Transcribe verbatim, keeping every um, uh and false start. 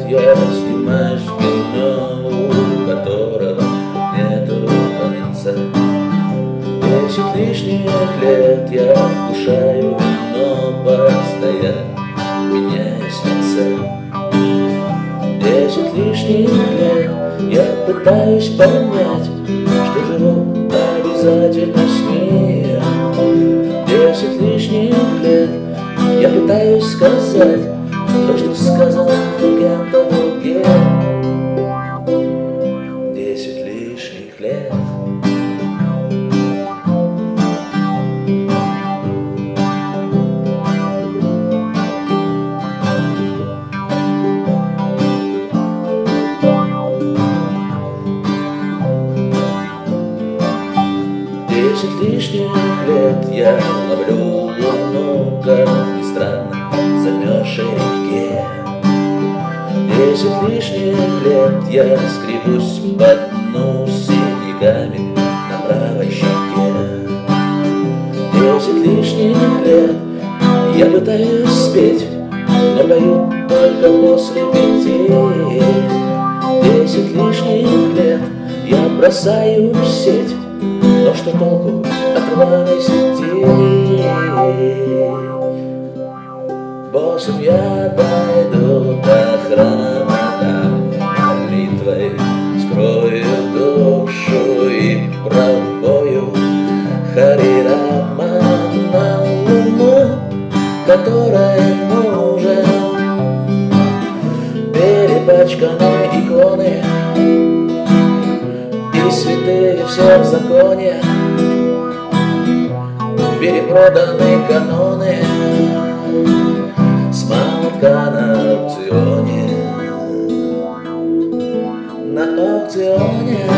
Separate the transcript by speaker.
Speaker 1: я снимаюсь в кино, у которого нету конца. Десять лишних лет я вкушаю вино, постоянно меняясь на цель. Десять лишних лет я пытаюсь понять, что живу обязательно с миром. Десять лишних лет я пытаюсь сказать то, что сказано кем-то другим. Десять лишних лет. Десять лишних лет я ловлю луну, как ни странно, в замерзшей реке. Десять лишних лет я скребусь по дну синяками на правой щеке. Десять лишних лет я пытаюсь спеть, но пою только после пяти. Десять лишних лет я бросаю сеть, но что толку от рваной сети? Босым я дойду до храма, там молитвой скрою душу и пропою Хари Рама на луну, которая нужен. Перепачканы иконы и святые все в законе, перепроданы каноны с молотка на аукционе, на аукционе.